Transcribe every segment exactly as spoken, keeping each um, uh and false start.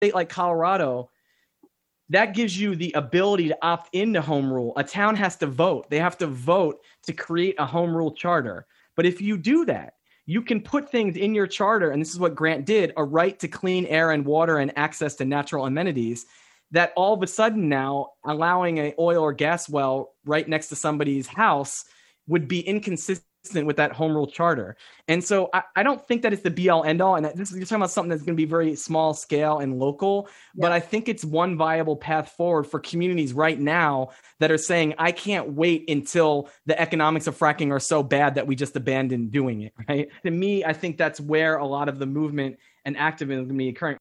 state like Colorado, that gives you the ability to opt into home rule. A town has to vote. They have to vote to create a home rule charter. But if you do that, you can put things in your charter, and this is what Grant did, a right to clean air and water and access to natural amenities, that all of a sudden now allowing an oil or gas well right next to somebody's house would be inconsistent with that home rule charter. And so I, I don't think that it's the be all end all. And this is, you're talking about something that's going to be very small scale and local, yeah. But I think it's one viable path forward for communities right now that are saying, I can't wait until the economics of fracking are so bad that we just abandon doing it. Right. To me, I think that's where a lot of the movement and activism is going to be occurring.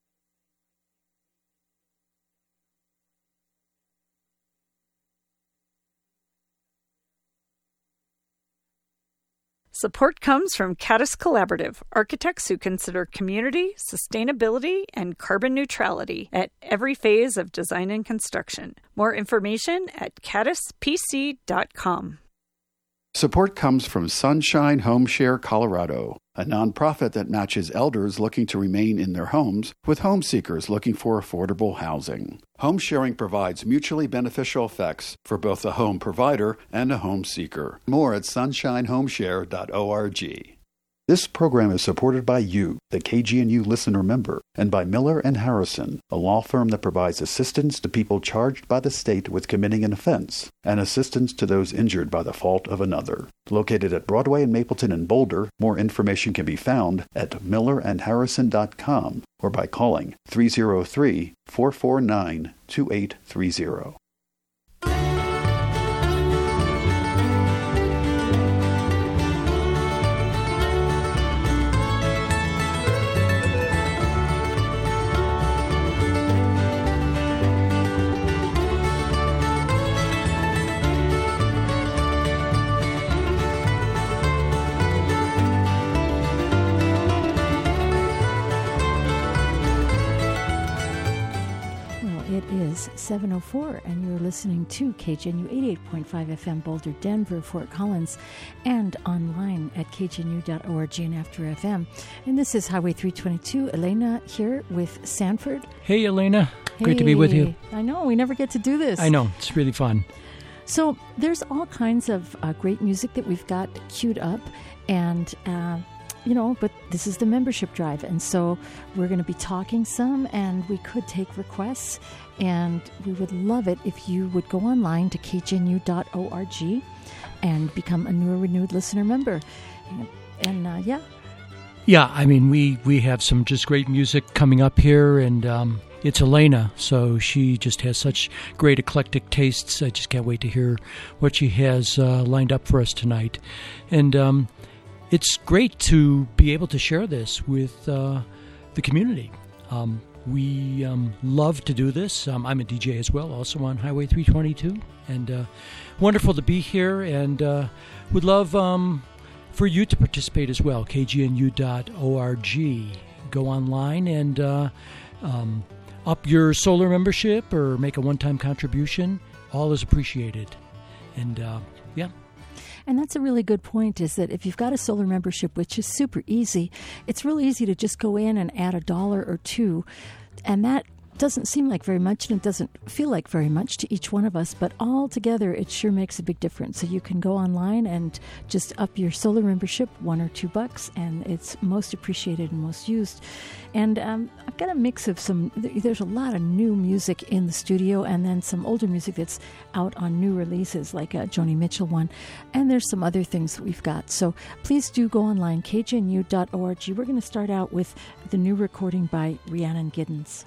Support comes from Caddis Collaborative, architects who consider community, sustainability, and carbon neutrality at every phase of design and construction. More information at caddis p c dot com. Support comes from Sunshine Home Share Colorado, a nonprofit that matches elders looking to remain in their homes with home seekers looking for affordable housing. Home sharing provides mutually beneficial effects for both the home provider and a home seeker. More at sunshine home share dot org. This program is supported by you, the K G N U listener member, and by Miller and Harrison, a law firm that provides assistance to people charged by the state with committing an offense, and assistance to those injured by the fault of another. Located at Broadway and Mapleton in Boulder, more information can be found at miller and harrison dot com or by calling three oh three, four four nine, two eight three zero. seven oh four, and you're listening to K G N U eighty-eight point five F M Boulder, Denver, Fort Collins, and online at k g n u dot org and After F M. And this is Highway three twenty-two. Elena here with Sanford. Hey, Elena. Hey, great to be with you. I know, we never get to do this. I know, it's really fun. So there's all kinds of uh, great music that we've got queued up, and uh, you know, but this is the membership drive, and so we're going to be talking some, and we could take requests, and we would love it if you would go online to k g n u dot org and become a new or renewed listener member. And, and uh, yeah. Yeah, I mean, we, we have some just great music coming up here, and um, it's Elena, so she just has such great eclectic tastes. I just can't wait to hear what she has uh, lined up for us tonight. And um, it's great to be able to share this with uh, the community. Um, we um, love to do this. Um, I'm a D J as well, also on Highway three twenty-two, and uh, wonderful to be here, and uh, would love um, for you to participate as well. k g n u dot org. Go online and uh, um, up your solar membership or make a one-time contribution. All is appreciated. And uh, yeah. And that's a really good point, is that if you've got a solar membership, which is super easy, it's really easy to just go in and add a dollar or two. And that doesn't seem like very much, and it doesn't feel like very much to each one of us, but all together it sure makes a big difference. So you can go online and just up your solar membership one or two bucks, and it's most appreciated and most used. And um, I've got a mix of some, there's a lot of new music in the studio, and then some older music that's out on new releases, like a Joni Mitchell one, and there's some other things that we've got. So please do go online, k g n u dot org. We're going to start out with the new recording by Rhiannon Giddens.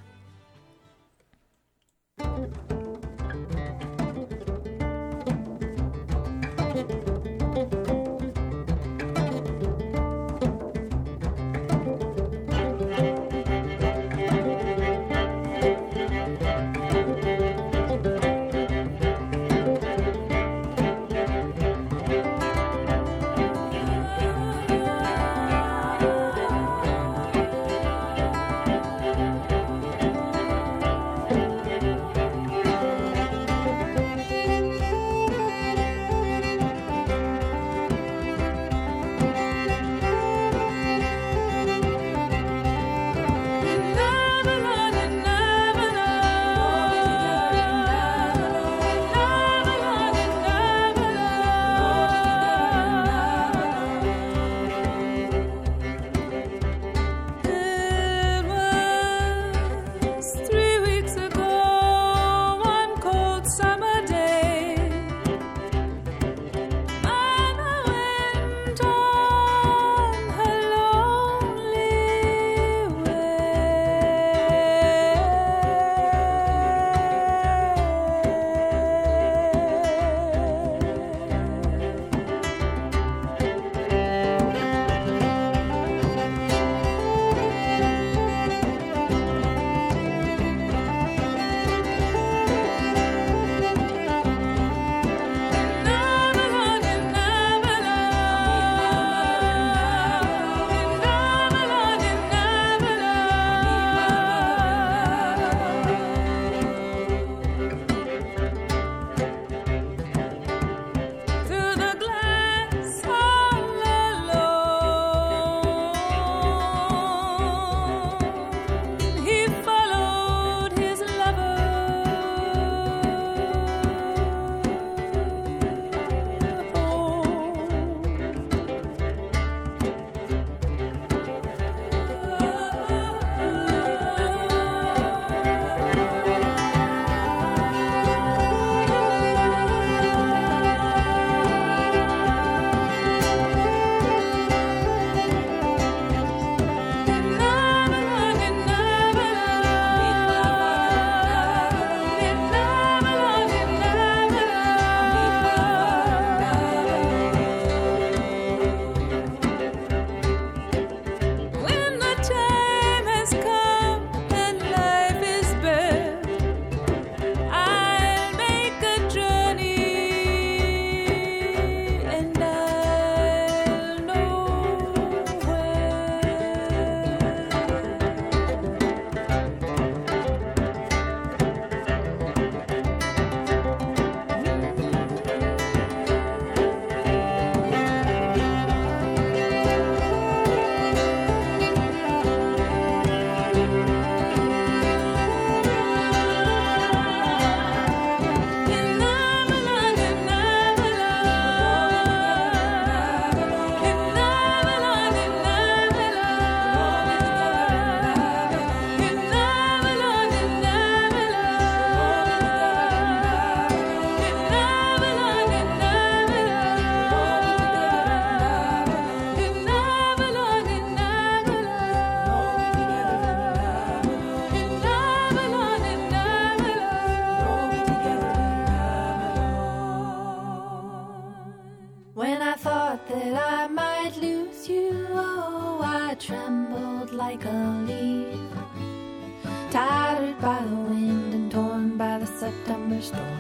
tattered by the wind and torn by the September storm.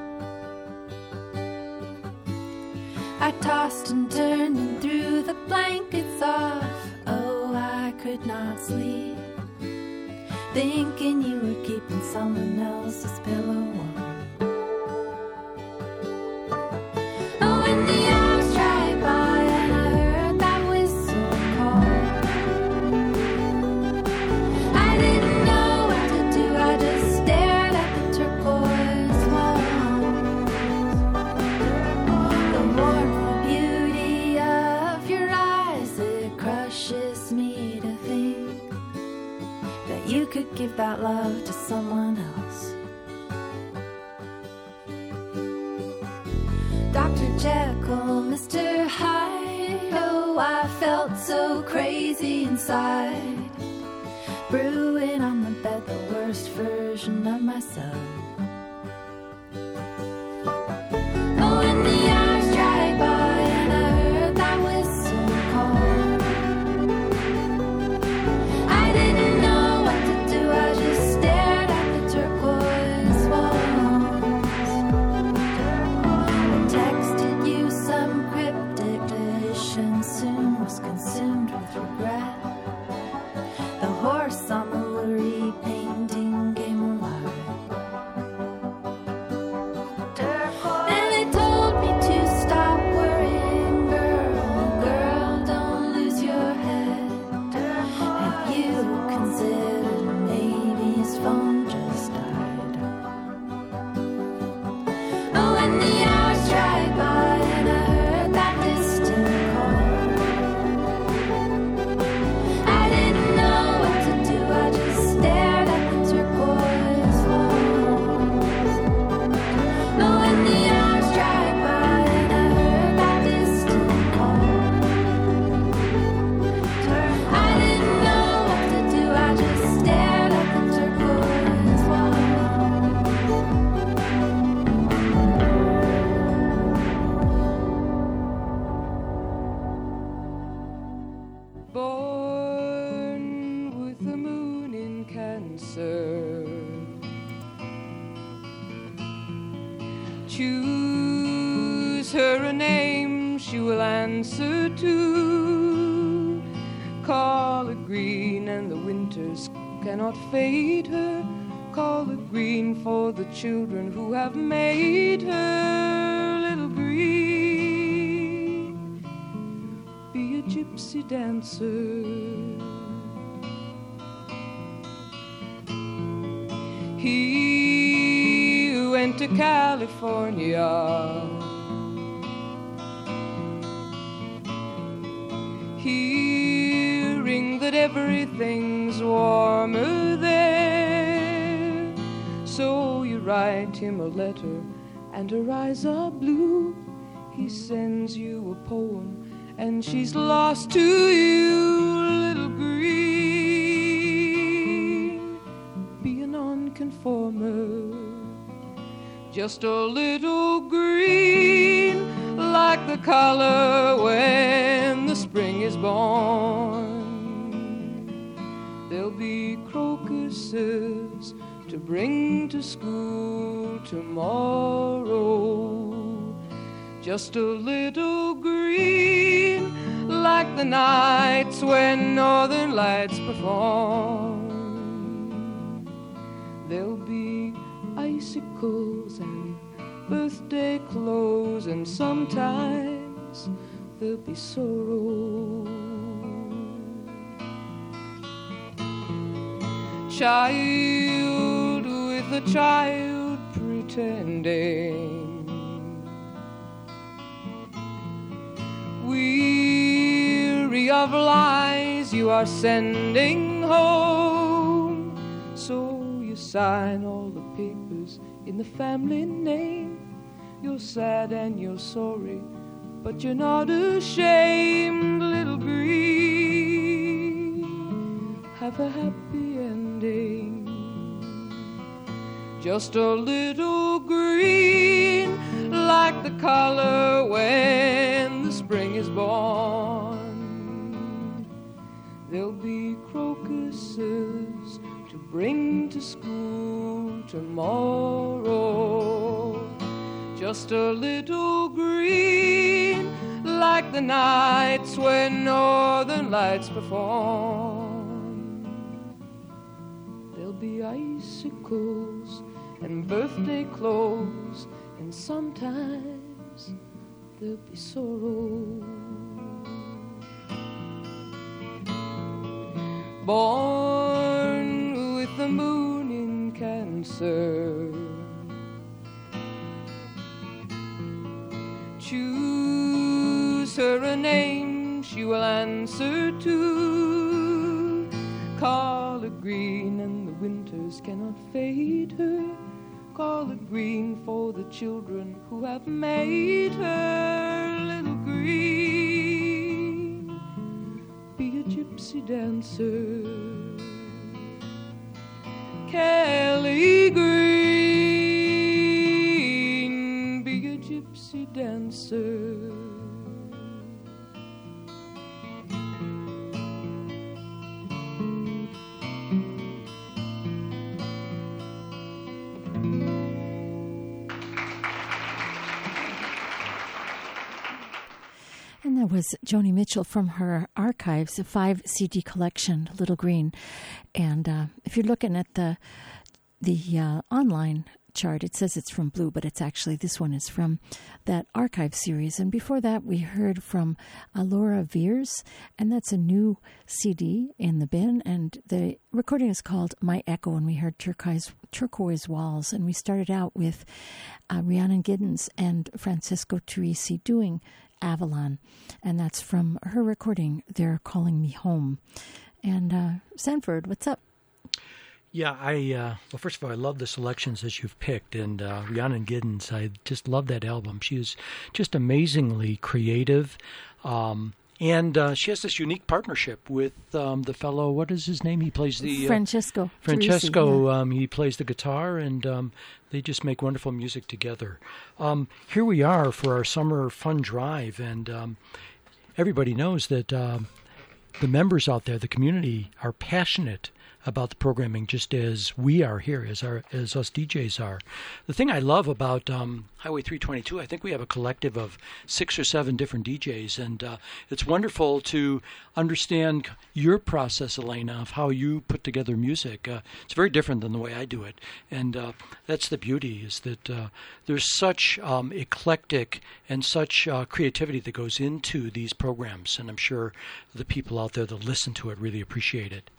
I tossed and turned and threw the blankets off. Oh, I could not sleep, thinking you were keeping someone else's pillow warm. Oh, when the hours dragged by and I heard that whistle call, I didn't know what to do, I just stared at the turquoise walls. The mournful beauty of your eyes, it crushes me to think that you could give that love to someone else. Doctor Jekyll, Mister Hyde, oh, I felt so crazy inside, brewing on the bed the worst version of myself. Oh, when the hours dragged by and I heard that whistle call, I didn't know what to do, I just stared at the turquoise walls. I texted you some cryptic dish and soon was consumed with regret. The horse on the Lurie painting came alive. And they told me to stop worrying, girl, girl, don't lose your head. Have you considered maybe his phone just died? Oh, when the hours dragged by and I heard that distant call, I didn't know what to do, I just stared at the turquoise walls. Oh, when the hours dragged by and I heard that distant call, I didn't know what to do, I just stared at the turquoise walls. Born with the moon in Cancer, choose her a name she will answer to. Call her green and the winters cannot fade her. Call her green for the children who have made her. Little green, be a gypsy dancer. He went to California, hearing that everything's warmer there. So you write him a letter and her eyes are blue. He sends you a poem and she's lost to you. Little green, be a nonconformer. Just a little green, like the color when the spring is born. There'll be crocuses to bring to school tomorrow. Just a little green, like the nights when northern lights perform. There'll be icicles and birthday clothes, and sometimes there'll be sorrow. Child with a child pretending, weary of lies you are sending home. So you sign all the papers in the family name. You're sad and you're sorry, but you're not ashamed. Little green, have a happy ending. Just a little green, like the color when the spring is born. There'll be crocuses to bring to school tomorrow. Just a little green, like the nights when northern lights perform. There'll be icicles and birthday clothes, and sometimes there'll be sorrow. Born with the moon in Cancer, choose her a name she will answer to. Call it green and the winters cannot fade her. Call it green for the children who have made her. Little green, be a gypsy dancer. Kelly Green, be a gypsy dancer. And that was Joni Mitchell from her archives, a five C D collection, Little Green. And uh, if you're looking at the the uh, online chart, it says it's from Blue, but it's actually, this one is from that archive series. And before that, we heard from uh, Laura Veers, and that's a new C D in the bin. And the recording is called My Echo, and we heard Turquoise, Turquoise Walls. And we started out with uh, Rhiannon Giddens and Francisco Turrisi doing Avalon, and that's from her recording, They're Calling Me Home. And uh, Sanford, what's up? Yeah, I, uh, well, first of all, I love the selections that you've picked, and uh, Rhiannon Giddens, I just love that album. She is just amazingly creative, um, and uh, she has this unique partnership with um, the fellow, what is his name? He plays the... Uh, Francesco. Francesco, Turrisi, yeah. um, he plays the guitar, and um, they just make wonderful music together. Um, here we are for our summer fun drive, and um, everybody knows that um, the members out there, the community, are passionate about the programming, just as we are here, as our as us D Js are. The thing I love about um, Highway three twenty-two, I think we have a collective of six or seven different D Js, and uh, it's wonderful to understand your process, Elena, of how you put together music. Uh, it's very different than the way I do it, and uh, that's the beauty, is that uh, there's such um, eclectic and such uh, creativity that goes into these programs, and I'm sure the people out there that listen to it really appreciate it.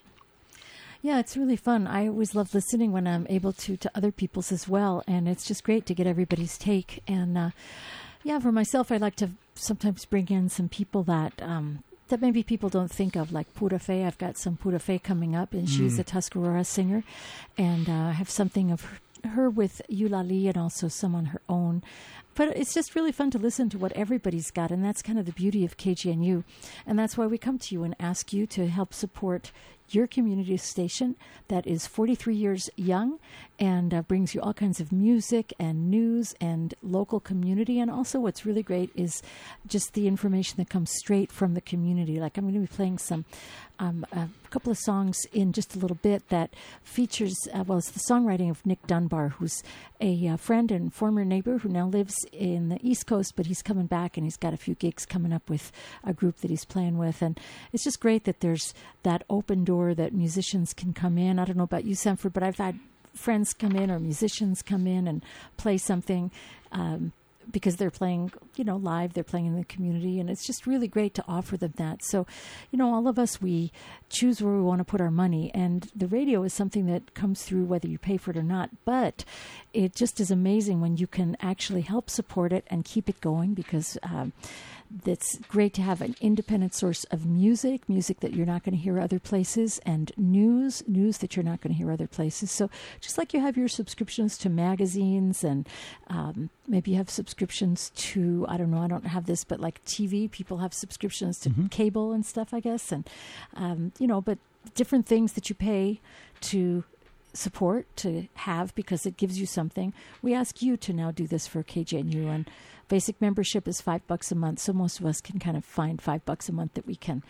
Yeah, it's really fun. I always love listening when I'm able to to other people's as well, and it's just great to get everybody's take. And uh, yeah, for myself, I like to sometimes bring in some people that um, that maybe people don't think of, like Pura Fé. I've got some Pura Fé coming up, and mm. she's a Tuscarora singer, and uh, I have something of her, her with Eulalie and also some on her own. But it's just really fun to listen to what everybody's got, and that's kind of the beauty of K G N U. And that's why we come to you and ask you to help support your community station that is forty-three years young and uh, brings you all kinds of music and news and local community. And also what's really great is just the information that comes straight from the community. Like I'm going to be playing some um, a couple of songs in just a little bit that features, uh, well, it's the songwriting of Nick Dunbar, who's a uh, friend and former neighbor who now lives in the East Coast, but he's coming back and he's got a few gigs coming up with a group that he's playing with. And it's just great that there's that open door that musicians can come in. I don't know about you, Sanford, but I've had friends come in or musicians come in and play something um, because they're playing, you know, live, they're playing in the community, and it's just really great to offer them that. So, you know, all of us, we choose where we want to put our money, and the radio is something that comes through whether you pay for it or not, but it just is amazing when you can actually help support it and keep it going, because um, it's great to have an independent source of music, music that you're not going to hear other places, and news, news that you're not going to hear other places. So just like you have your subscriptions to magazines, and um, maybe you have subscriptions to, I don't know, I don't have this, but like T V, people have subscriptions to mm-hmm. cable and stuff, I guess. And, um, you know, but different things that you pay to support, to have, because it gives you something. We ask you to now do this for K G N U, and basic membership is five bucks a month. So most of us can kind of find five bucks a month that we can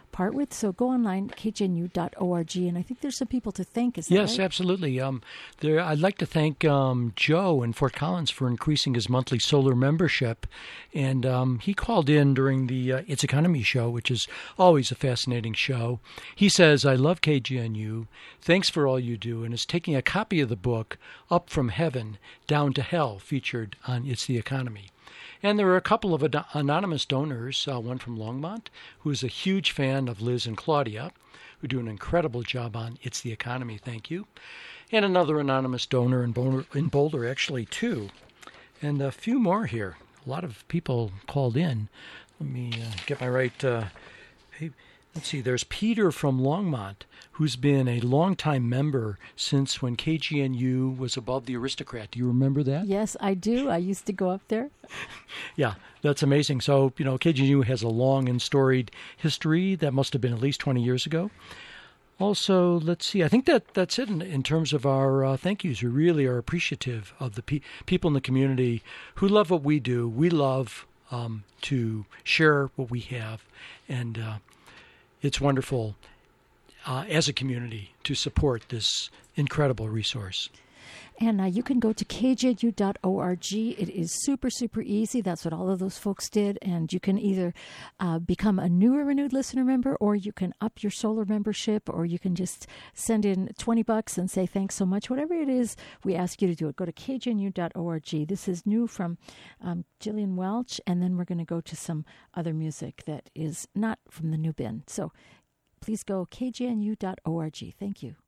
part with. So go online, k g n u dot org, and I think there's some people to thank. Is that Yes, right? absolutely. Um, there, I'd like to thank um, Joe in Fort Collins for increasing his monthly solar membership. And um, he called in during the uh, It's Economy show, which is always a fascinating show. He says, I love K G N U. Thanks for all you do, and is taking a copy of the book Up from Heaven, Down to Hell, featured on It's the Economy. And there are a couple of ad- anonymous donors, uh, one from Longmont, who is a huge fan of Liz and Claudia, who do an incredible job on It's the Economy, thank you. And another anonymous donor in Boulder, in Boulder actually, too. And a few more here. A lot of people called in. Let me uh, get my right... Uh, hey, let's see, there's Peter from Longmont, who's been a longtime member since when K G N U was above the Aristocrat. Do you remember that? Yes, I do. I used to go up there. Yeah, that's amazing. So, you know, K G N U has a long and storied history. That must have been at least twenty years ago. Also, let's see, I think that that's it in, in terms of our uh, thank yous. We really are appreciative of the pe- people in the community who love what we do. We love um, to share what we have, and uh, it's wonderful uh, as a community to support this incredible resource. And uh, you can go to k g n u dot org. It is super, super easy. That's what all of those folks did. And you can either uh, become a newer renewed listener member, or you can up your solar membership, or you can just send in twenty bucks and say thanks so much. Whatever it is, we ask you to do it. Go to k g n u dot org. This is new from um, Jillian Welch, and then we're going to go to some other music that is not from the new bin. So please go k g n u dot org. Thank you.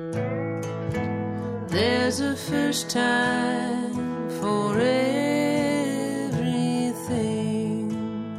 There's a first time for everything.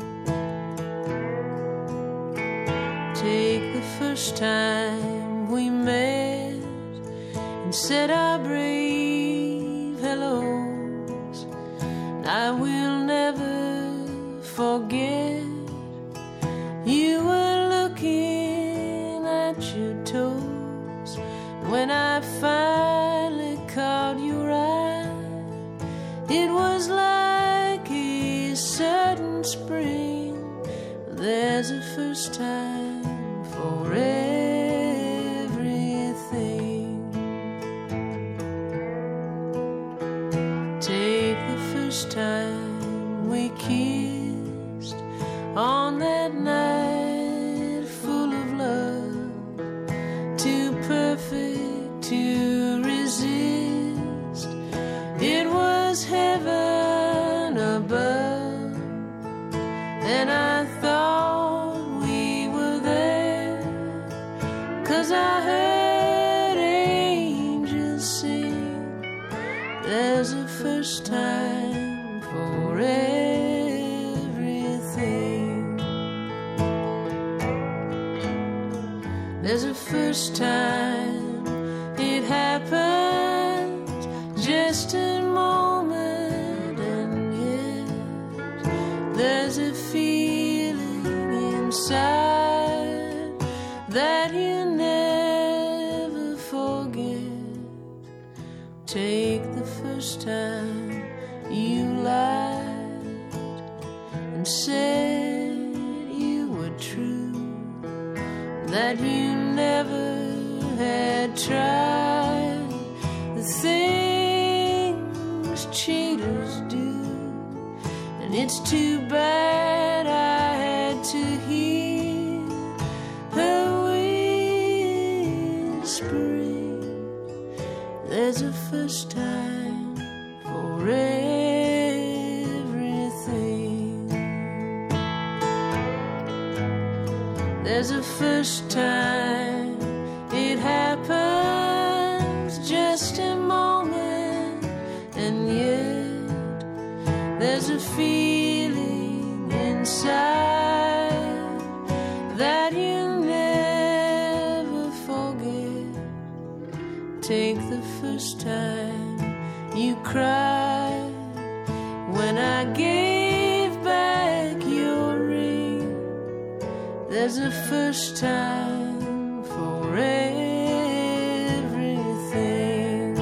Take the first time we met and said our brave hellos. I will never forget. You were looking at your toes when I finally caught your eye. It was like a sudden spring. There's a first time for everything. Take the first time we kissed on that night full of love. Too perfect to resist. It was heaven above, and I thought we were there, 'cause I heard angels sing. There's a first time for everything. There's a first time, it happens just a moment, and yet there's a feeling inside that you never forget. Take the first time you lied and said you were true, that you never had tried the things cheaters do. And it's too bad I had to hear her whispering. There's a first time for everything. There's a first time, it happens just a moment, and yet there's a feeling inside that you never forget. Take the first time you cried when I gave back your ring. There's a first time for everything.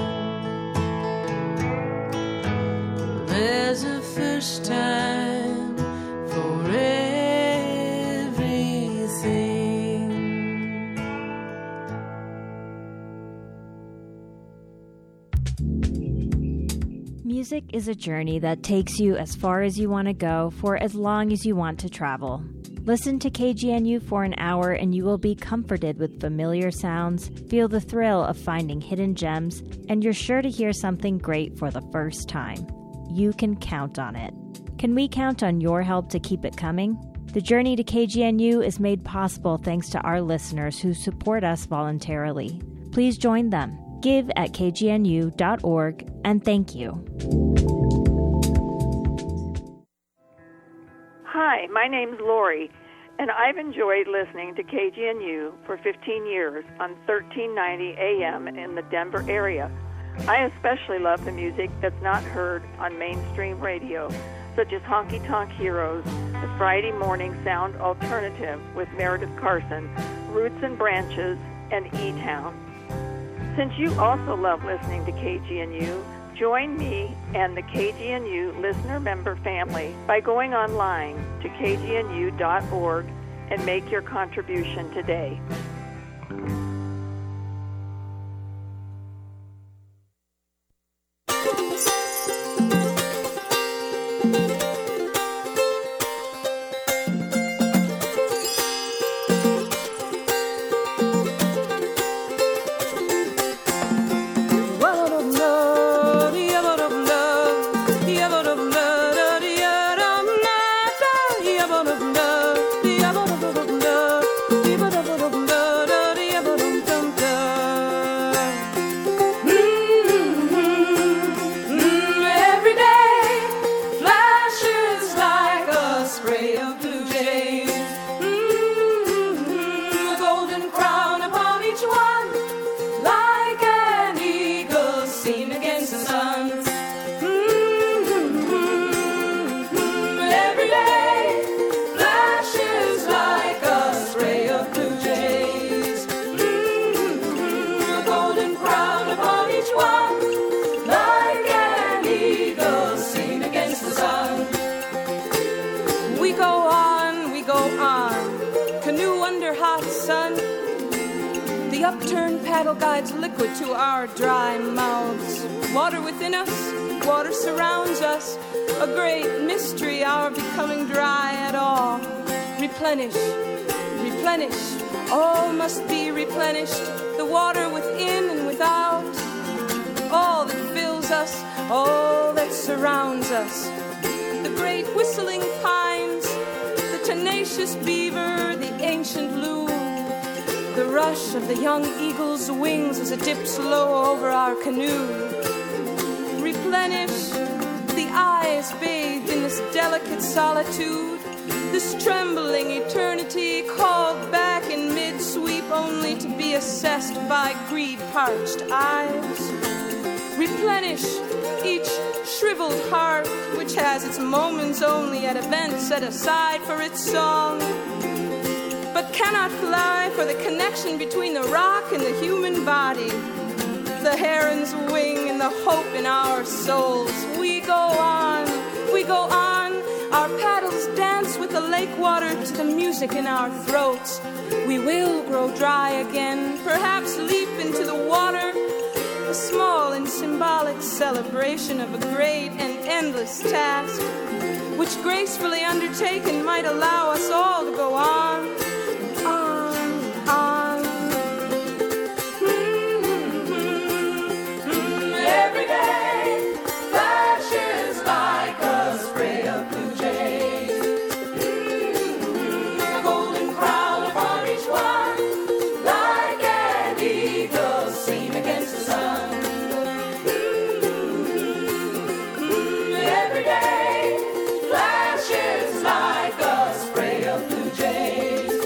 There's a first time for everything. Music is a journey that takes you as far as you want to go for as long as you want to travel. Listen to K G N U for an hour and you will be comforted with familiar sounds, feel the thrill of finding hidden gems, and you're sure to hear something great for the first time. You can count on it. Can we count on your help to keep it coming? The journey to K G N U is made possible thanks to our listeners who support us voluntarily. Please join them. Give at k g n u dot org, and thank you. Hi, my name's Lori, and I've enjoyed listening to K G N U for fifteen years on thirteen ninety A M in the Denver area. I especially love the music that's not heard on mainstream radio, such as Honky Tonk Heroes, the Friday Morning Sound Alternative with Meredith Carson, Roots and Branches, and E-Town. Since you also love listening to K G N U, join me and the K G N U listener member family by going online to k g n u dot org and make your contribution today. Paddle guides liquid to our dry mouths. Water within us, water surrounds us. A great mystery, our becoming dry at all. Replenish, replenish, all must be replenished. The water within and without. All that fills us, all that surrounds us. The great whistling pines, the tenacious beaver, the ancient loon. The rush of the young eagle's wings as it dips low over our canoe. Replenish the eyes bathed in this delicate solitude, this trembling eternity called back in mid-sweep only to be assessed by greed-parched eyes. Replenish each shriveled heart which has its moments only at events set aside for its song, but cannot fly for the connection between the rock and the human body, the heron's wing and the hope in our souls. We go on, we go on, our paddles dance with the lake water to the music in our throats. We will grow dry again, perhaps leap into the water, a small and symbolic celebration of a great and endless task, which gracefully undertaken might allow us all to go on. On, on. Mm-hmm. Mm-hmm. Every day flashes like a spray of blue jays. Mm-hmm. A golden crown upon each one, like an eagle seen against the sun. Mm-hmm. Every day flashes like a spray of blue jays.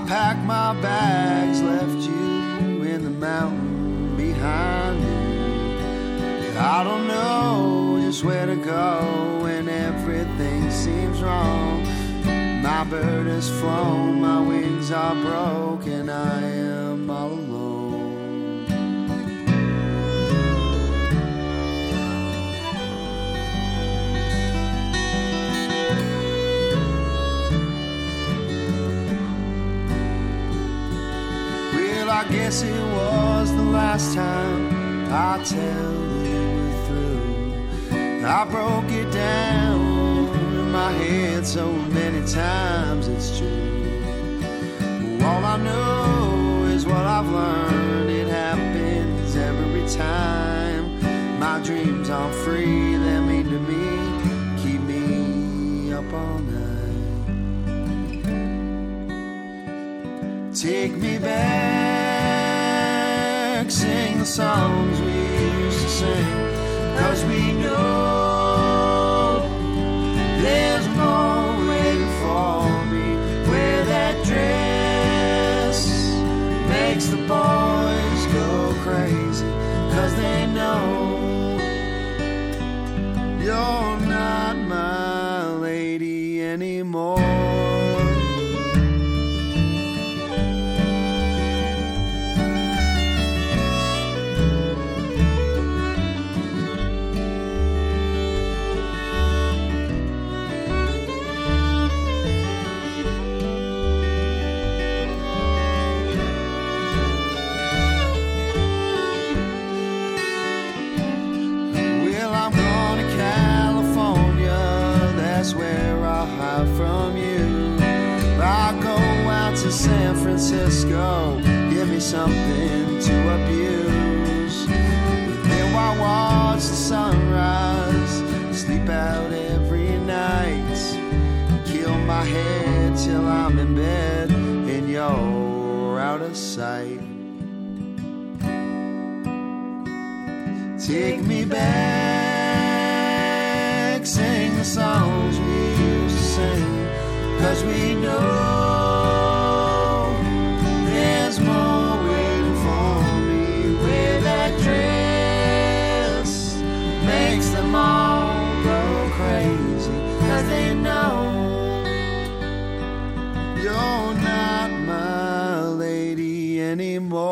packed my bags, left you in the mountain behind me. I don't know just where to go when everything seems wrong. My bird has flown, my wings are broken, I am all alone. Well, I guess it was the last time I tell you through. I broke it down in my head so many times it's true. All I know is what I've learned. It happens every time. My dreams aren't free, they're mean to me, keep me up all night. Take me back, sing the songs we used to sing, 'cause we know there's more waiting for me, where that dress makes the boys go crazy, 'cause they know you're not my lady anymore. From you, I go out to San Francisco, give me something to abuse. There I watch the sunrise, sleep out every night, kill my head till I'm in bed and you're out of sight. Take me back, sing the songs we 'cause we know there's more waiting for me, where that dress makes them all go crazy, 'cause they know you're not my lady anymore.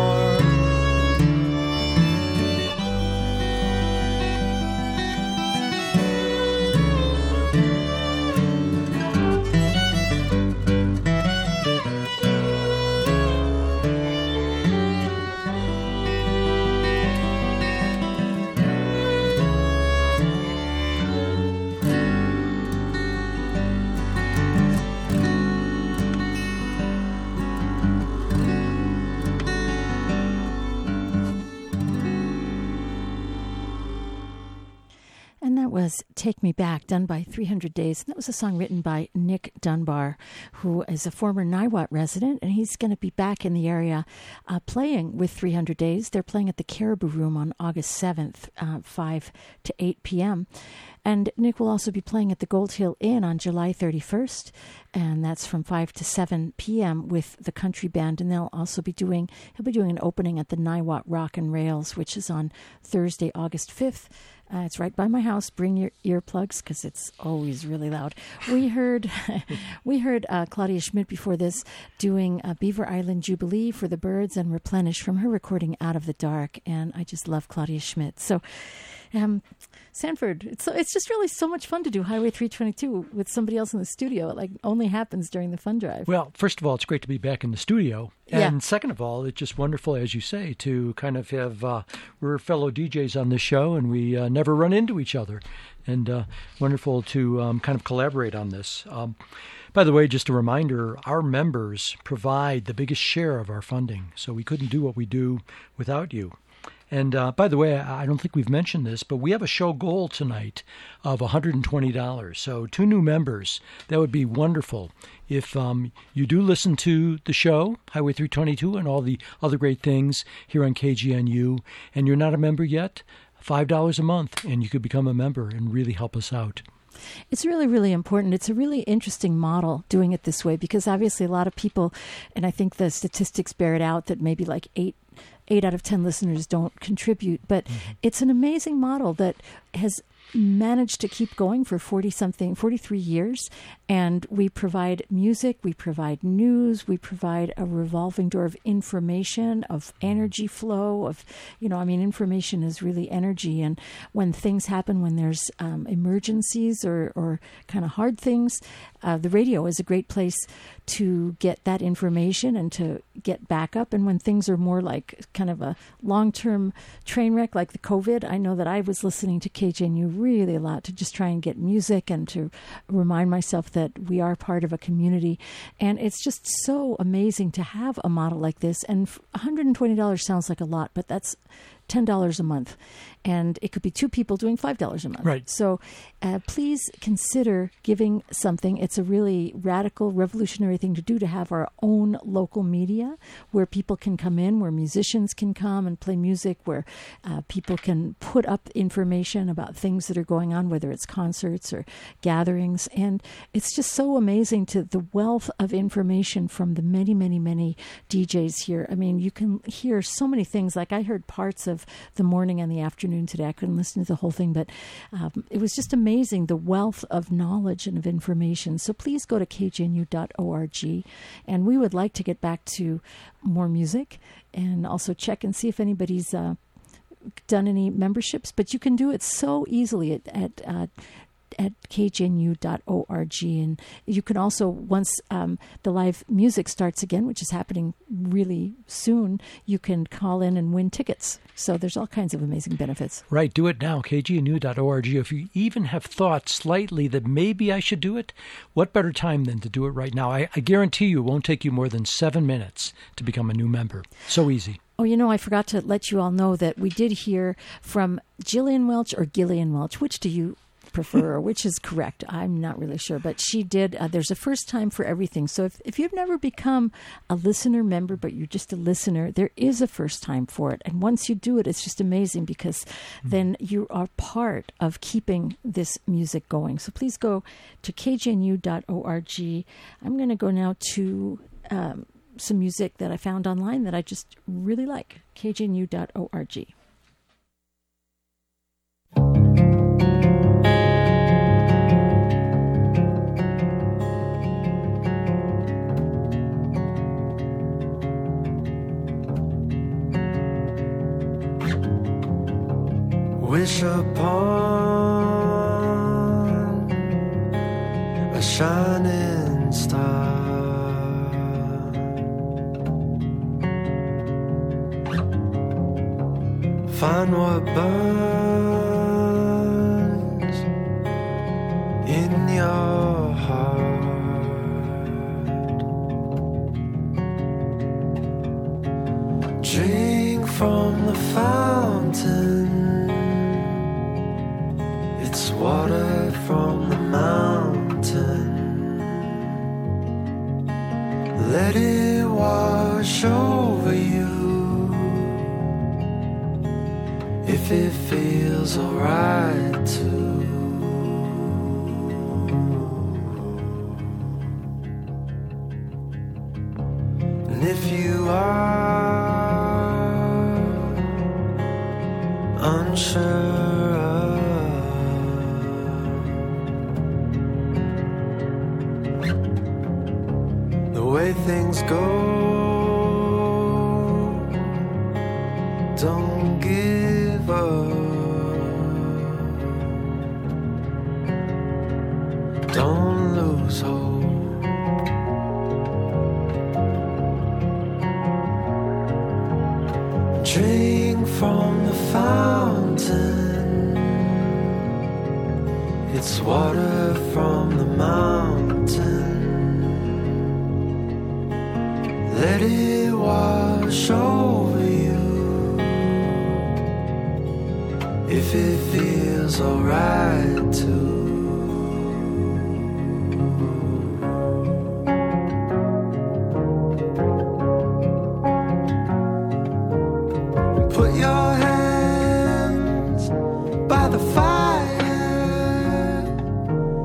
Was Take Me Back, done by three hundred days. And that was a song written by Nick Dunbar, who is a former Niwot resident, and he's going to be back in the area uh, playing with three hundred days. They're playing at the Caribou Room on August seventh, uh, five to eight p.m. And Nick will also be playing at the Gold Hill Inn on July thirty-first, and that's from five to seven p.m. with the country band. And they'll also be doing, he'll be doing an opening at the Niwot Rock and Rails, which is on Thursday, August fifth. Uh, it's right by my house. Bring your earplugs because it's always really loud. We heard we heard uh, Claudia Schmidt before this doing uh, Beaver Island Jubilee for the Birds and Replenish from her recording Out of the Dark. And I just love Claudia Schmidt. So, um, Sanford, it's it's just really so much fun to do Highway three twenty-two with somebody else in the studio. It like only happens during the fun drive. Well, first of all, it's great to be back in the studio. And Yeah. second of all, it's just wonderful, as you say, to kind of have, uh, we're fellow D Js on this show, and we uh, never run into each other. And uh, wonderful to um, kind of collaborate on this. Um, by the way, just a reminder, our members provide the biggest share of our funding, so we couldn't do what we do without you. And uh, by the way, I I don't think we've mentioned this, but we have a show goal tonight of one hundred twenty dollars. So two new members, that would be wonderful. If um, you do listen to the show, Highway three twenty-two, and all the other great things here on K G N U, and you're not a member yet, five dollars a month, and you could become a member and really help us out. It's really, really important. It's a really interesting model doing it this way because obviously a lot of people, and I think the statistics bear it out that maybe like eight eight out of ten listeners don't contribute, but mm-hmm. it's an amazing model that has managed to keep going for forty something, forty-three years. And we provide music, we provide news, we provide a revolving door of information, of energy flow, of, you know, I mean, information is really energy. And when things happen, when there's um, emergencies or, or kind of hard things, uh, the radio is a great place to get that information and to get backup. And when things are more like kind of a long-term train wreck, like the COVID, I know that I was listening to K J N U really a lot to just try and get music and to remind myself that we are part of a community. And it's just so amazing to have a model like this. And one hundred twenty dollars sounds like a lot, but that's ten dollars a month. And it could be two people doing five dollars a month. Right. So uh, please consider giving something. It's a really radical, revolutionary thing to do, to have our own local media where people can come in, where musicians can come and play music, where uh, people can put up information about things that are going on, whether it's concerts or gatherings. And it's just so amazing to the wealth of information from the many, many, many D Js here. I mean, you can hear so many things. Like I heard parts of the morning and the afternoon today. I couldn't listen to the whole thing, but um, it was just amazing, the wealth of knowledge and of information. So please go to k j n u dot org, and we would like to get back to more music and also check and see if anybody's uh, done any memberships, but you can do it so easily at, at uh, at k j n u dot org. And you can also, once um, the live music starts again, which is happening really soon, you can call in and win tickets. So there's all kinds of amazing benefits. Right. Do it now, k j n u dot org. If you even have thought slightly that maybe I should do it, what better time than to do it right now? I, I guarantee you it won't take you more than seven minutes to become a new member. So easy. Oh, you know, I forgot to let you all know that we did hear from Jillian Welch or Gillian Welch. Which do you prefer, or which is correct? I'm not really sure, but she did. Uh, there's a first time for everything. So if, if you've never become a listener member, but you're just a listener, there is a first time for it. And once you do it, it's just amazing, because mm-hmm. then you are part of keeping this music going. So please go to k j n u dot org. I'm going to go now to um, some music that I found online that I just really like. k j n u dot org. Wish upon a shining star, find what burns in your heart, drink from the fountain, it's water from the mountain. Let it wash over you. If it feels alright too. And if you are unsure, way things go, don't give up, don't lose hope. Drink from the fountain, it's water from the mountain. Let it wash over you. If it feels alright too. Put your hands by the fire.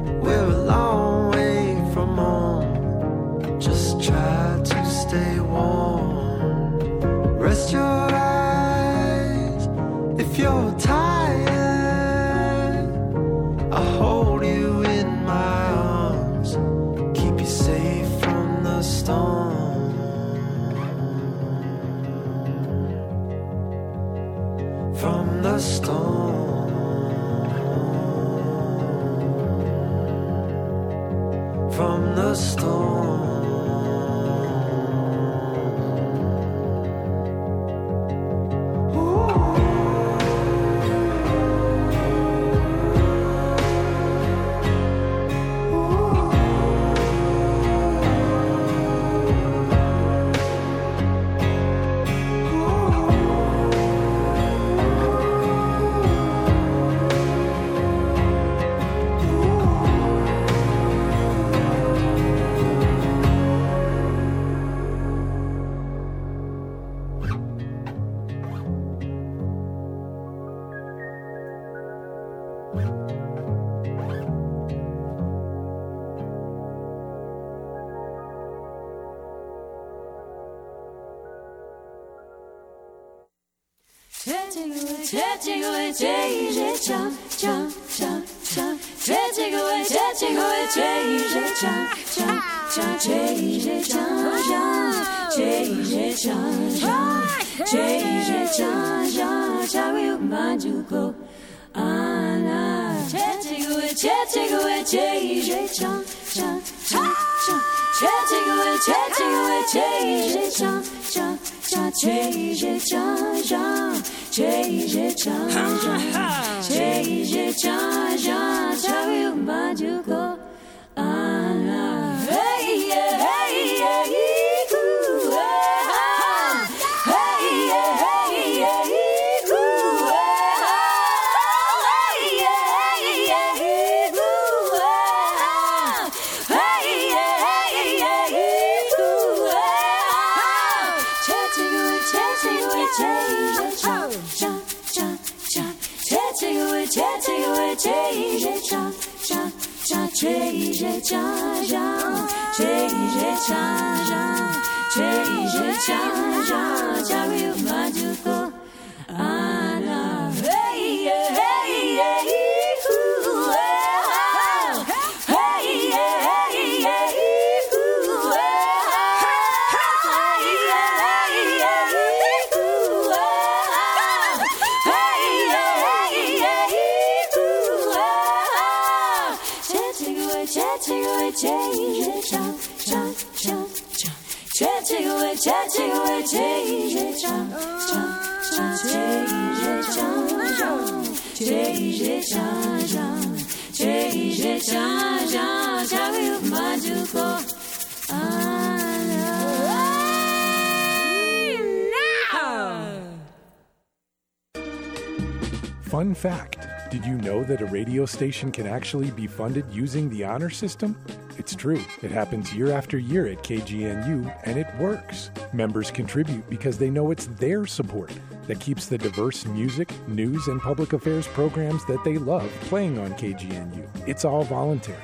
Fun fact, did you know that a radio station can actually be funded using the honor system? It's true. It happens year after year at K G N U, and it works. Members contribute because they know it's their support that keeps the diverse music, news, and public affairs programs that they love playing on K G N U. It's all voluntary.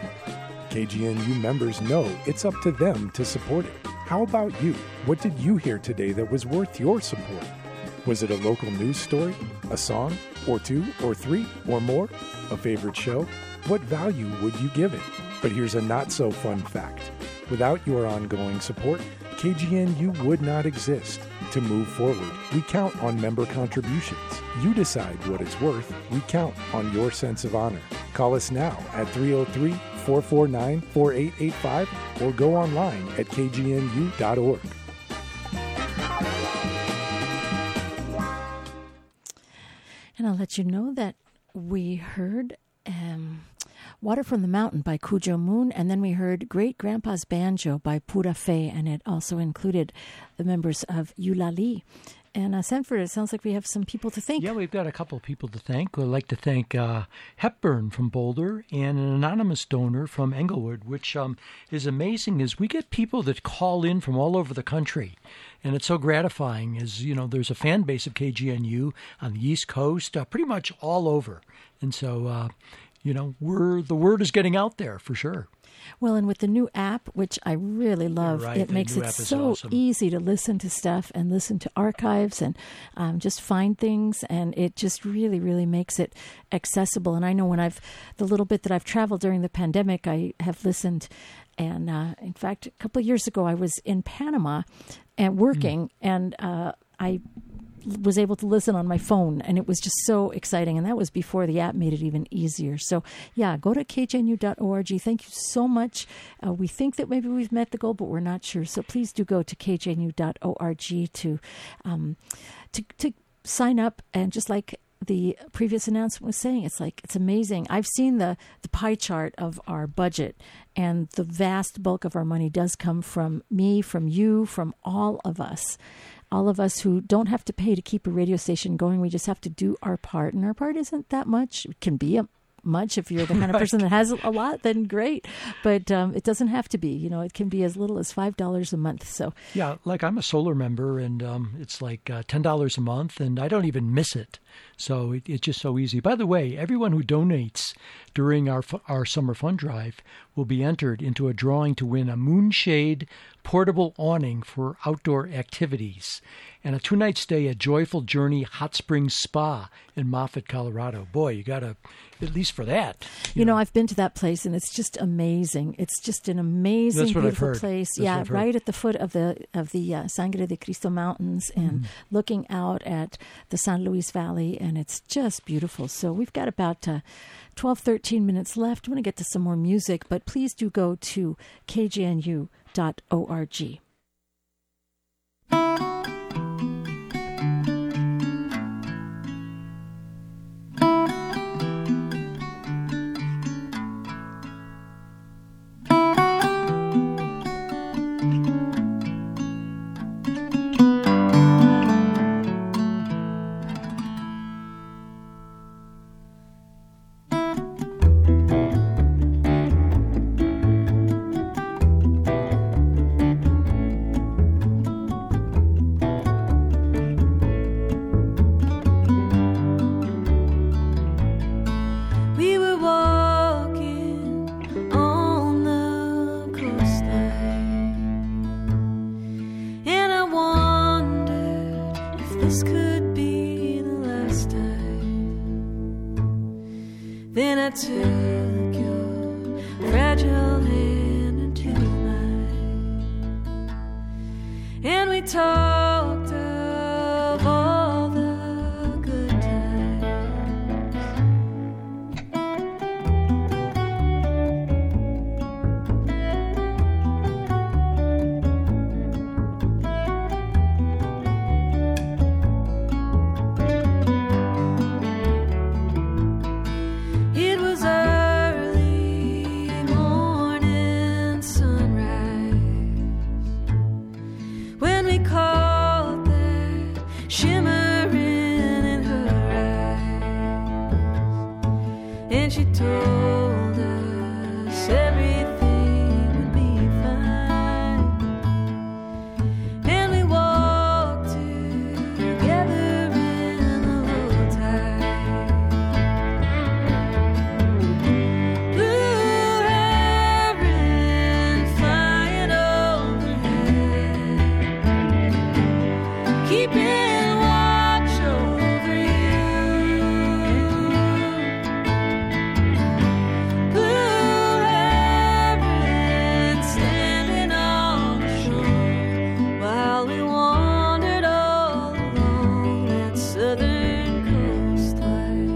K G N U members know it's up to them to support it. How about you? What did you hear today that was worth your support? Was it a local news story, a song, or two, or three, or more? A favorite show? What value would you give it? But here's a not-so-fun fact. Without your ongoing support, K G N U would not exist. To move forward, we count on member contributions. You decide what it's worth. We count on your sense of honor. Call us now at three oh three, four four nine, four eight eight five or go online at k g n u dot org. And I'll let you know that we heard um, Water from the Mountain by Cujo Moon, and then we heard Great Grandpa's Banjo by Pura Fe, and it also included the members of Eulalie. And uh, Sanford, it sounds like we have some people to thank. Yeah, we've got a couple of people to thank. We'd like to thank uh, Hepburn from Boulder and an anonymous donor from Englewood, which um, is amazing is we get people that call in from all over the country. And it's so gratifying as, you know, there's a fan base of K G N U on the East Coast, uh, pretty much all over. And so, uh, you know, we're the word is getting out there for sure. Well, and with the new app, which I really love, right. it The makes new it app is so awesome. easy to listen to stuff and listen to archives and um, just find things. And it just really, really makes it accessible. And I know when I've, the little bit that I've traveled during the pandemic, I have listened. And uh, in fact, a couple of years ago, I was in Panama and working, mm. and uh, I was able to listen on my phone, and it was just so exciting. And that was before the app made it even easier. So, yeah, go to k g n u dot org. Thank you so much. Uh, we think that maybe we've met the goal, but we're not sure. So please do go to k g n u dot org to um, to to sign up. And just like the previous announcement was saying, it's like it's amazing. I've seen the the pie chart of our budget, and the vast bulk of our money does come from me, from you, from all of us. All of us who don't have to pay to keep a radio station going. We just have to do our part. And our part isn't that much. It can be a much if you're the kind of Right. person that has a lot, then great. But um, it doesn't have to be. You know, it can be as little as five dollars a month. So Yeah, like I'm a solar member, and um, it's like uh, ten dollars a month, and I don't even miss it. So it, it's just so easy. By the way, everyone who donates during our fu- our summer fund drive, will be entered into a drawing to win a Moonshade portable awning for outdoor activities and a two-night stay at Joyful Journey Hot Springs Spa in Moffett, Colorado. Boy, you got to, at least for that. You, you know, know, I've been to that place, and it's just amazing. It's just an amazing, That's what beautiful I've heard. place. That's yeah, what I've heard. right at the foot of the of the uh, Sangre de Cristo Mountains and Mm. looking out at the San Luis Valley, and it's just beautiful. So we've got about uh, twelve, thirteen minutes left. I'm going to get to some more music, but please do go to k g n u dot org. We were walking on the coastline, and I wondered if this could be the last time. Then I took your fragile hand into mine, and we talked of all the good times. It was early morning sunrise when we caught that shimmering in her eyes, and she told us everything would be fine, and we walked together in the low tide. Blue heron flying overhead, keeping watch over you. Blue heron standing on the shore while we wandered all along that southern coastline.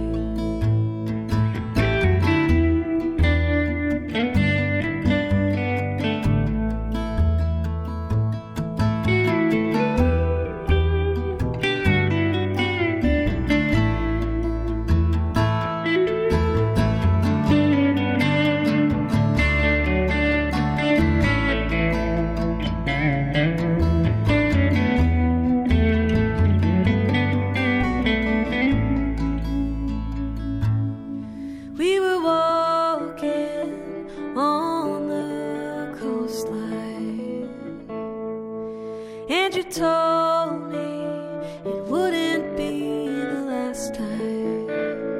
We were walking on the coastline, and you told me it wouldn't be the last time.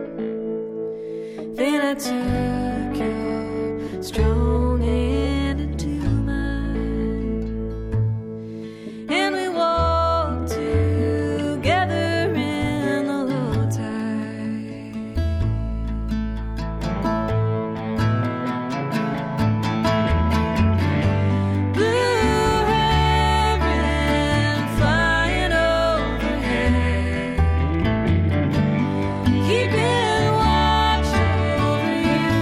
Then I took your strong hand into mine, and we walked together in the low tide. Blue heron flying overhead, keeping watch over you.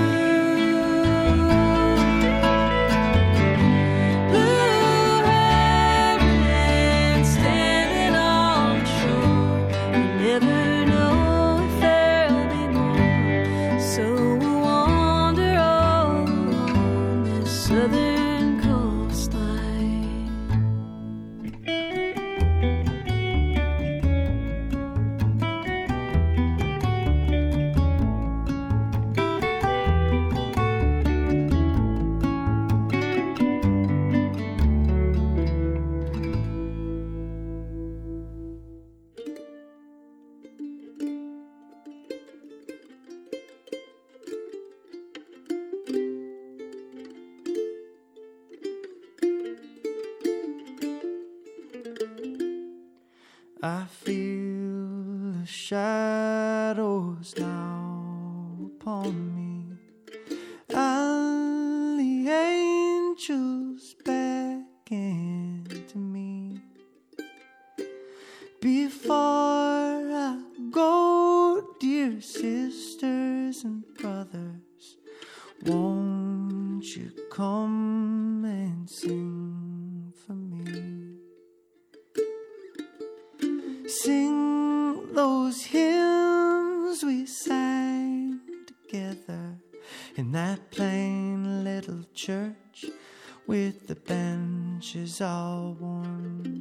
I feel the shadows now upon me, and the angels beckon to me. Before I go, dear sisters and brothers, won't you come and sing for me? Sing those hymns we sang together in that plain little church with the benches all worn.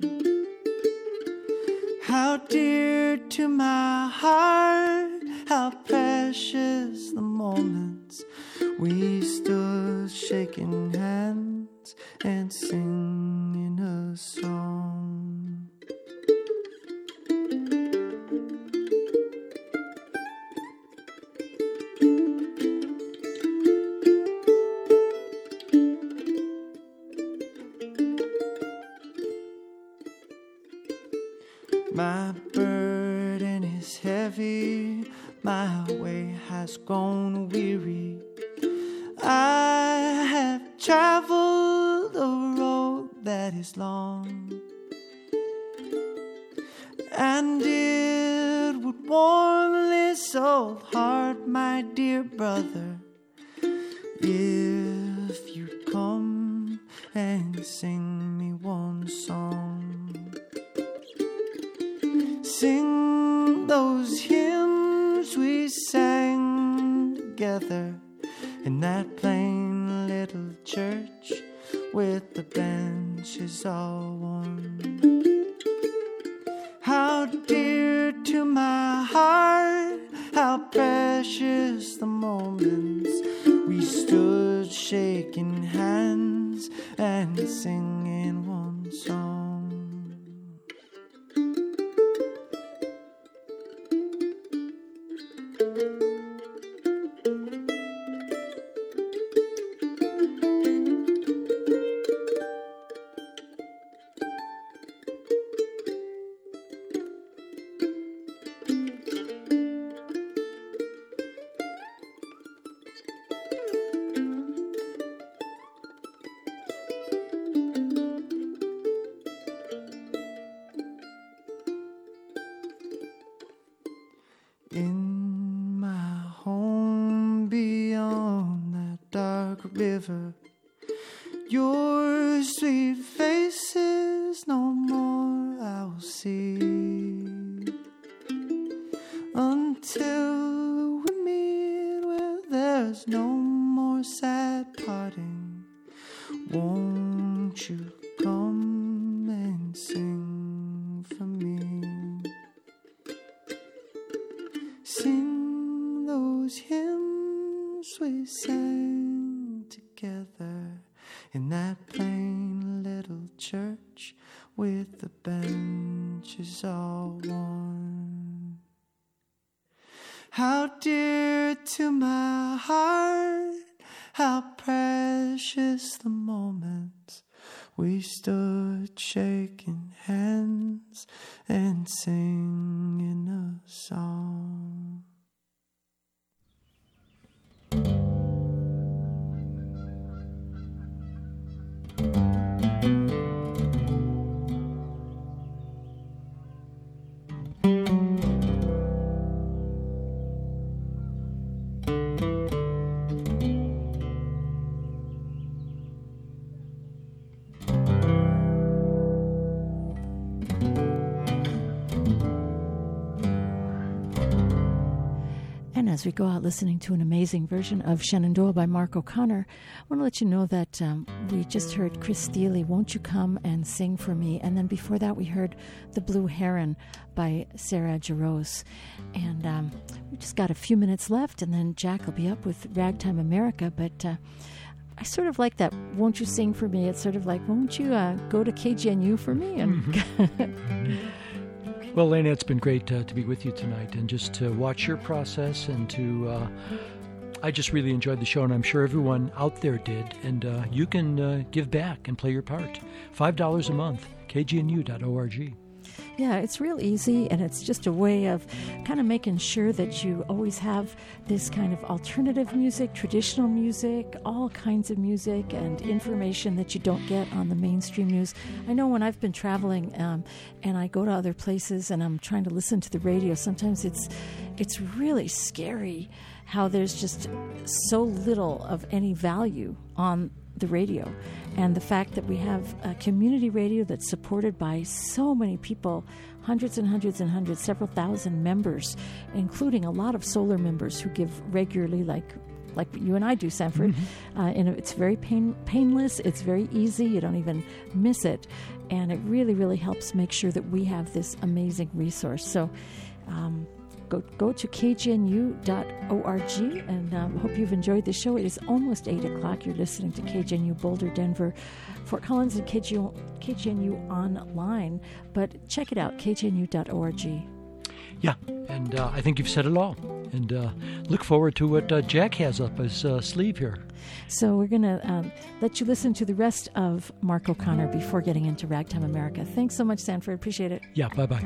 How dear to my heart, how precious the moments we stood shaking hands and singing a song. My burden is heavy, my way has grown weary. I have traveled a road that is long, and it would warm this old heart, my dear brother, if you'd come and sing me one song. Sing those hymns we sang together in that plain little church with the benches all worn. How dear to my heart, how precious the moments we stood shaking hands and singing one song. In my home beyond that dark river, your sweet faces no more I will see, until we meet where there's no more sad parting. Won't you come and sing for me? Sing those hymns we sang together in that plain little church with the benches all worn. How dear to my heart, how precious the moments we stood shaking hands and singing a song. As we go out listening to an amazing version of Shenandoah by Mark O'Connor, I want to let you know that um, we just heard Chris Steele, Won't You Come and Sing for Me? And then before that, we heard The Blue Heron by Sarah Jarosz. And um, we just got a few minutes left, and then Jack will be up with Ragtime America. But uh, I sort of like that, Won't You Sing for Me? It's sort of like, won't you uh, go to K G N U for me? And mm-hmm. Well, Lena, it's been great uh, to be with you tonight and just to watch your process and to, uh, I just really enjoyed the show, and I'm sure everyone out there did. And uh, you can uh, give back and play your part. five dollars a month, k g n u dot org. Yeah, it's real easy, and it's just a way of kind of making sure that you always have this kind of alternative music, traditional music, all kinds of music, and information that you don't get on the mainstream news. I know when I've been traveling um, and I go to other places and I'm trying to listen to the radio, sometimes it's it's really scary how there's just so little of any value on the radio. And the fact that we have a community radio that's supported by so many people, hundreds and hundreds and hundreds, several thousand members, including a lot of solar members who give regularly, like like you and I do, Sanford. Mm-hmm. Uh, and it's very pain, painless. It's very easy. You don't even miss it. And it really, really helps make sure that we have this amazing resource. So um, go go to k g n u dot org, and um, hope you've enjoyed the show. It is almost eight o'clock. You're listening to K G N U Boulder, Denver, Fort Collins, and K G N U online. But check it out, k g n u dot org. Yeah, and uh, I think you've said it all. And uh, look forward to what uh, Jack has up his uh, sleeve here. So we're going to um, let you listen to the rest of Mark O'Connor before getting into Ragtime America. Thanks so much, Sanford. Appreciate it. Yeah, bye-bye.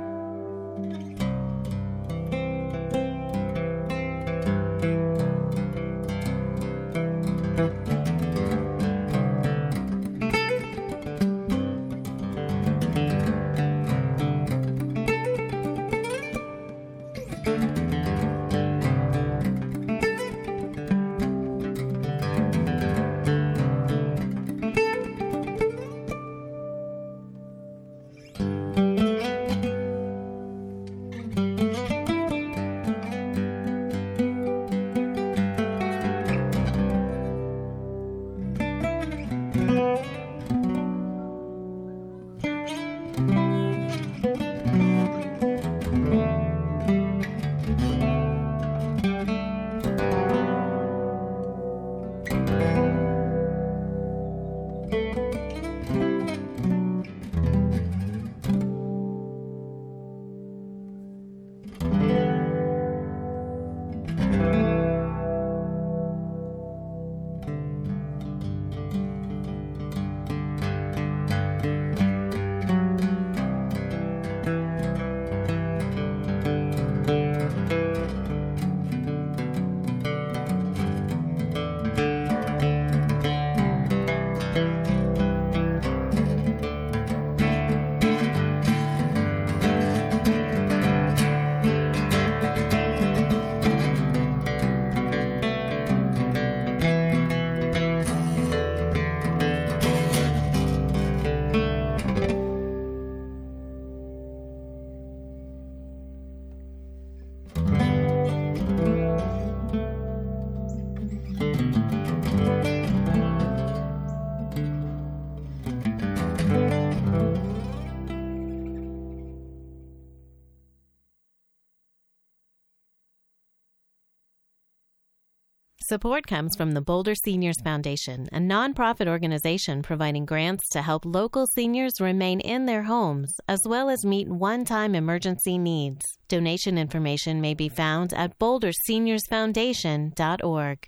Support comes from the Boulder Seniors Foundation, a nonprofit organization providing grants to help local seniors remain in their homes, as well as meet one-time emergency needs. Donation information may be found at boulder seniors foundation dot org.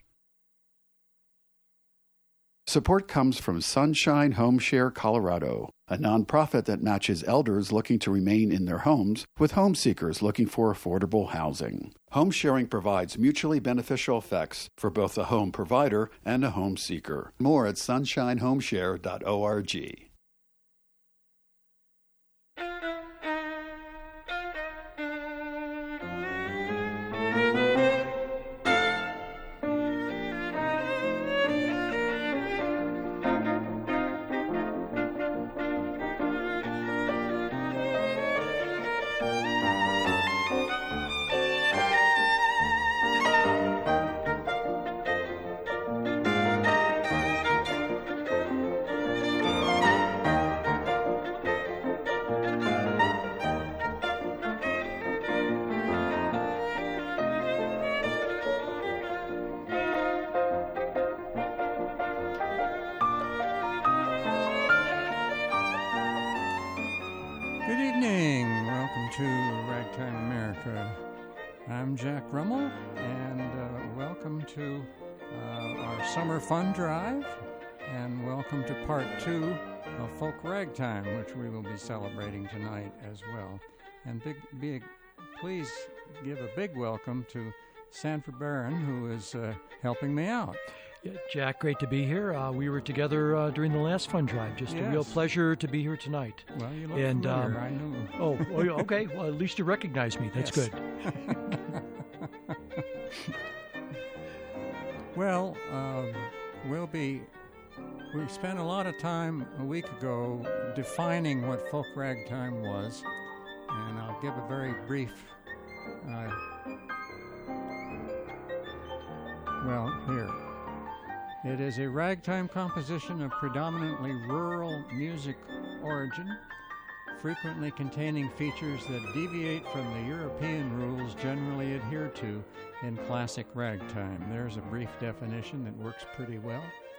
Support comes from Sunshine Home Share Colorado, a nonprofit that matches elders looking to remain in their homes with home seekers looking for affordable housing. Home sharing provides mutually beneficial effects for both the home provider and a home seeker. More at sunshine home share dot org. Good evening. Welcome to Ragtime America. I'm Jack Rummel, and uh, welcome to uh, our summer fun drive, and welcome to part two of folk ragtime, which we will be celebrating tonight as well. And big, big, please give a big welcome to Sanford Barron, who is uh, helping me out. Yeah, Jack, great to be here. Uh, we were together uh, during the last fund drive. Just Yes. a real pleasure to be here tonight. Well, you look and, familiar, I knew. Oh, oh, yeah, okay. Well, at least you recognize me. That's Yes. good. Well, um, we'll be. We spent a lot of time a week ago defining what folk ragtime was, and I'll give a very brief. Uh, well, here. It is a ragtime composition of predominantly rural music origin, frequently containing features that deviate from the European rules generally adhered to in classic ragtime. There's a brief definition that works pretty well.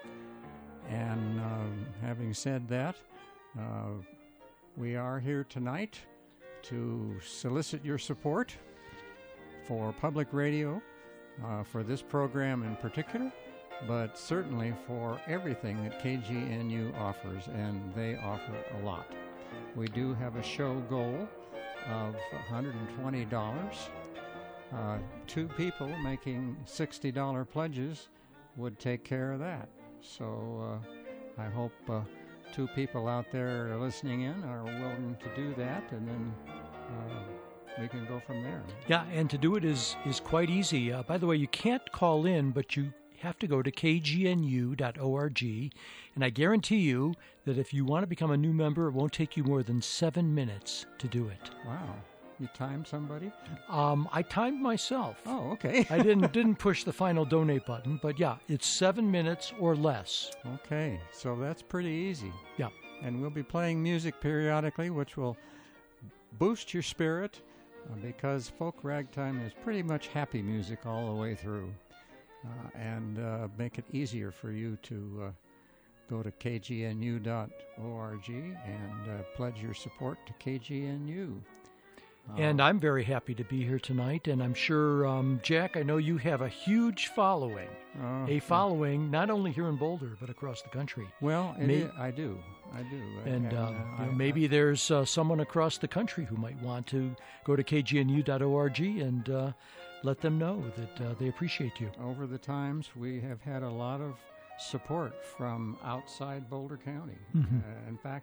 And um, having said that, uh, we are here tonight to solicit your support for public radio, uh, for this program in particular, but certainly for everything that K G N U offers, and they offer a lot. We do have a show goal of one hundred twenty dollars. Uh, two people making sixty dollars pledges would take care of that. So uh, I hope uh, two people out there listening in are willing to do that, and then uh, we can go from there. Yeah, and to do it is, is quite easy. Uh, by the way, you can't call in, but you have to go to k g n u dot org, and I guarantee you that if you want to become a new member, it won't take you more than seven minutes to do it. Wow. You timed somebody? Um, I timed myself. Oh, okay. I didn't didn't push the final donate button, but yeah, it's seven minutes or less. Okay, so that's pretty easy. Yeah. And we'll be playing music periodically, which will boost your spirit, uh, because folk ragtime is pretty much happy music all the way through, uh, and uh, make it easier for you to uh, go to k g n u dot org and uh, pledge your support to K G N U. And I'm very happy to be here tonight, and I'm sure, um, Jack, I know you have a huge following. Uh, a following not only here in Boulder, but across the country. Well, it May- is, I do. I do. And, uh, uh, you know, I- maybe there's uh, someone across the country who might want to go to k g n u dot org and uh, let them know that uh, they appreciate you. Over the times, we have had a lot of support from outside Boulder County. Mhm. Uh, in fact,